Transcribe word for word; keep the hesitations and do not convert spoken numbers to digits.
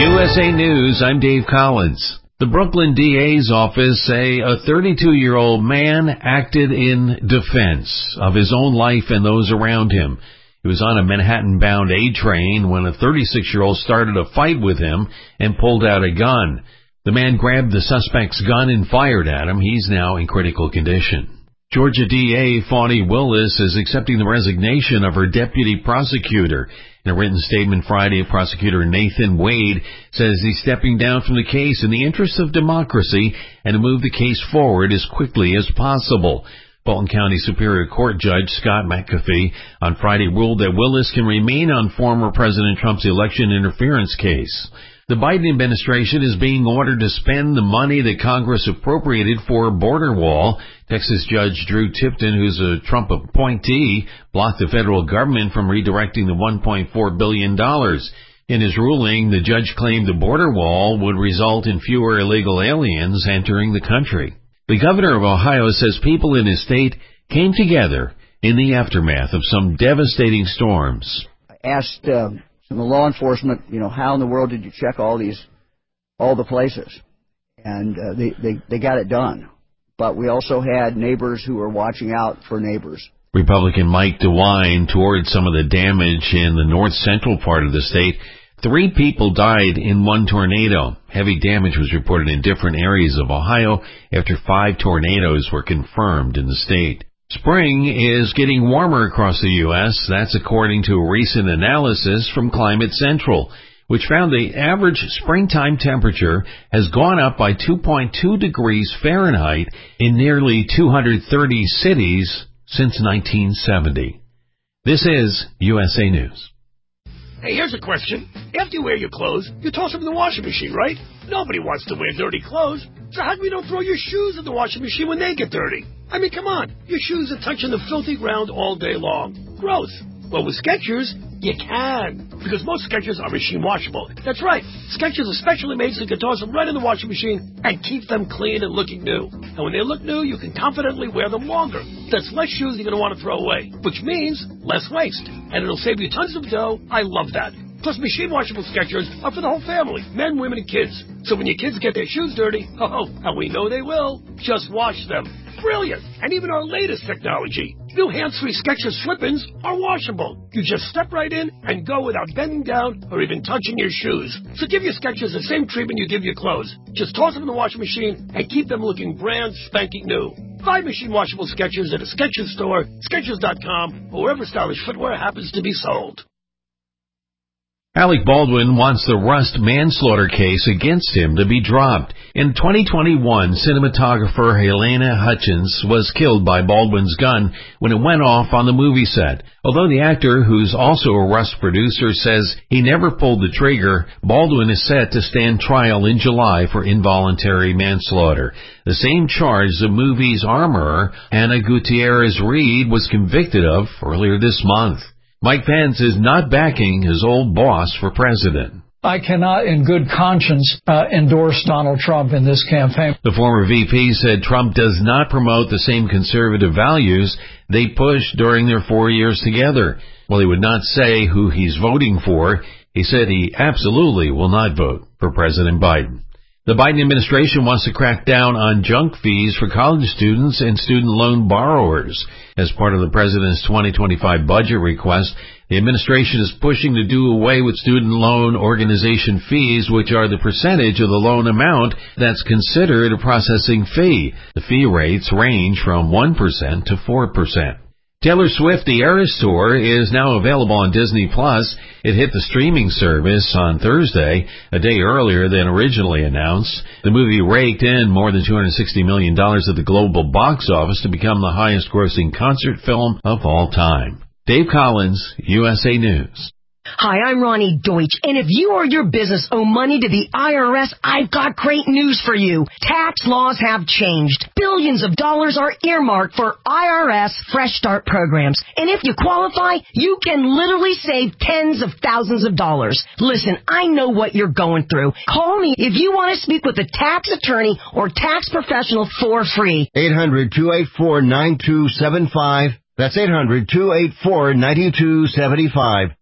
U S A News, I'm Dave Collins. The Brooklyn D A's office say a thirty-two-year-old man acted in defense of his own life and those around him. He was on a Manhattan-bound A train when a thirty-six-year-old started a fight with him and pulled out a gun. The man grabbed the suspect's gun and fired at him. He's now in critical condition. Georgia D A Fawny Willis is accepting the resignation of her deputy prosecutor. In a written statement Friday, prosecutor Nathan Wade says he's stepping down from the case in the interest of democracy and to move the case forward as quickly as possible. Fulton County Superior Court Judge Scott McAfee on Friday ruled that Willis can remain on former President Trump's election interference case. The Biden administration is being ordered to spend the money that Congress appropriated for a border wall. Texas Judge Drew Tipton, who's a Trump appointee, blocked the federal government from redirecting the one point four billion dollars. In his ruling, the judge claimed the border wall would result in fewer illegal aliens entering the country. The governor of Ohio says people in his state came together in the aftermath of some devastating storms. I asked uh, some of the law enforcement, you know, how in the world did you check all these, all the places? And uh, they, they, they got it done. But we also had neighbors who were watching out for neighbors. Republican Mike DeWine toured some of the damage in the north-central part of the state. Three people died in one tornado. Heavy damage was reported in different areas of Ohio after five tornadoes were confirmed in the state. Spring is getting warmer across the U S That's according to a recent analysis from Climate Central, which found the average springtime temperature has gone up by two point two degrees Fahrenheit in nearly two hundred thirty cities since nineteen seventy. This is U S A News. Hey, here's a question. After you wear your clothes, you toss them in the washing machine, right? Nobody wants to wear dirty clothes. So how come you don't throw your shoes in the washing machine when they get dirty? I mean, come on. Your shoes are touching the filthy ground all day long. Gross. Well, with Skechers, you can. Because most Skechers are machine washable. That's right. Skechers are specially made so you can toss them right in the washing machine and keep them clean and looking new. And when they look new, you can confidently wear them longer. That's less shoes you're going to want to throw away, which means less waste. And it'll save you tons of dough. I love that. Plus, machine washable Skechers are for the whole family, men, women, and kids. So when your kids get their shoes dirty, oh, and we know they will, just wash them. Brilliant! And even our latest technology, new hands-free Skechers slip-ins are washable. You just step right in and go without bending down or even touching your shoes. So give your Skechers the same treatment you give your clothes. Just toss them in the washing machine and keep them looking brand spanking new. Buy machine washable Skechers at a Skechers store, Skechers dot com, or wherever stylish footwear happens to be sold. Alec Baldwin wants the Rust manslaughter case against him to be dropped. In twenty twenty-one, cinematographer Helena Hutchins was killed by Baldwin's gun when it went off on the movie set. Although the actor, who's also a Rust producer, says he never pulled the trigger, Baldwin is set to stand trial in July for involuntary manslaughter. The same charge the movie's armorer, Ana Gutierrez-Reed, was convicted of earlier this month. Mike Pence is not backing his old boss for president. I cannot in good conscience uh, endorse Donald Trump in this campaign. The former V P said Trump does not promote the same conservative values they pushed during their four years together. While he would not say who he's voting for, he said he absolutely will not vote for President Biden. The Biden administration wants to crack down on junk fees for college students and student loan borrowers. As part of the president's twenty twenty-five budget request, the administration is pushing to do away with student loan organization fees, which are the percentage of the loan amount that's considered a processing fee. The fee rates range from one percent to four percent. Taylor Swift The Eras Tour is now available on Disney Plus. It hit the streaming service on Thursday, a day earlier than originally announced. The movie raked in more than two hundred sixty million dollars at the global box office to become the highest-grossing concert film of all time. Dave Collins, U S A News. Hi, I'm Ronnie Deutsch, and if you or your business owe money to the I R S, I've got great news for you. Tax laws have changed. Billions of dollars are earmarked for I R S Fresh Start programs, and if you qualify, you can literally save tens of thousands of dollars. Listen, I know what you're going through. Call me if you want to speak with a tax attorney or tax professional for free. eight hundred, two eight four, nine two seven five. That's eight hundred, two eight four, nine two seven five.